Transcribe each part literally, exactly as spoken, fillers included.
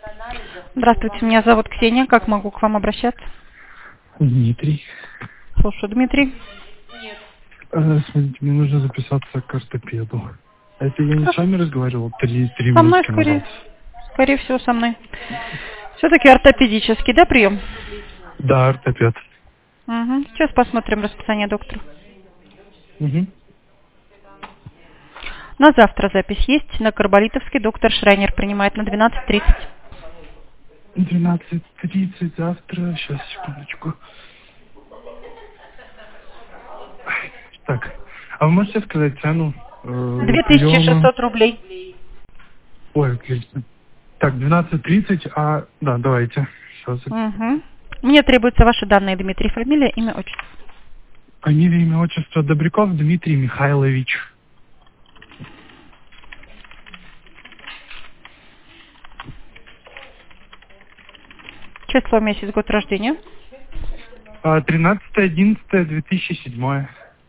Здравствуйте, меня зовут Ксения. Как могу к вам обращаться? Дмитрий. Слушаю, Дмитрий. Э, смотрите, мне нужно записаться к ортопеду. Это я не с вами разговаривал три, три Со мной, минутки скорее, назад? скорее всего, со мной. Все-таки ортопедический, да, прием? Да, ортопед. Угу. Сейчас посмотрим расписание доктора. Угу. На завтра запись есть. На Карболитовский доктор Шрайнер принимает на двенадцать тридцать. двенадцать тридцать завтра. Сейчас, секундочку. Так, а вы можете сказать цену э, две тысячи приема? шестьсот рублей. Ой, отлично. Так, двенадцать тридцать, а... Да, давайте. Сейчас. Угу. Мне требуются ваши данные, Дмитрий, фамилия, имя, отчество. Фамилия, имя, отчество Добряков Дмитрий Михайлович. Число, месяц, год рождения. тринадцатое одиннадцатое две тысячи седьмое.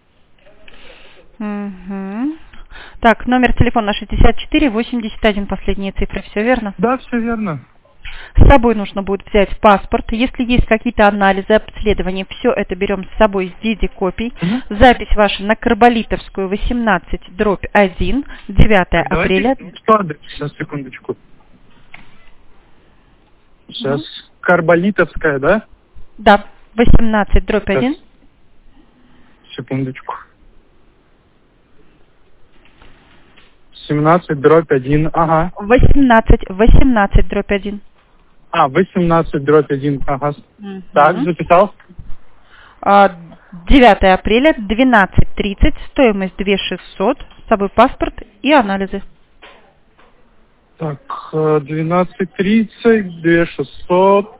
Угу. Так, номер телефона шестьдесят четыре восемьдесят один, последние цифры, все верно? Да, все верно. С собой нужно будет взять паспорт. Если есть какие-то анализы, обследования, все это берем с собой в виде копий. Угу. Запись ваша на Карболитовскую восемнадцать дробь один, девятое апреля. Давайте, что адрес? Сейчас, секундочку. Сейчас. Карболитовская, да? Да, восемнадцать дробь один. Сейчас. Секундочку. семнадцать дробь один, ага. восемнадцать, восемнадцать дробь один. А, восемнадцать дробь один, ага. Угу. Так, записал? А, девятое апреля, двенадцать тридцать, стоимость две тысячи шестьсот, с собой паспорт и анализы. Так, двенадцать тридцать, две тысячи шестьсот.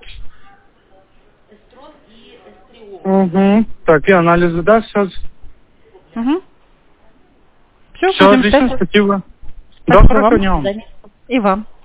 Угу. Так, и анализы, да, сейчас? Угу. Все, Все, будем отлично, ждать. спасибо. Спасибо Доброго вам. дня. До свидания. И вам.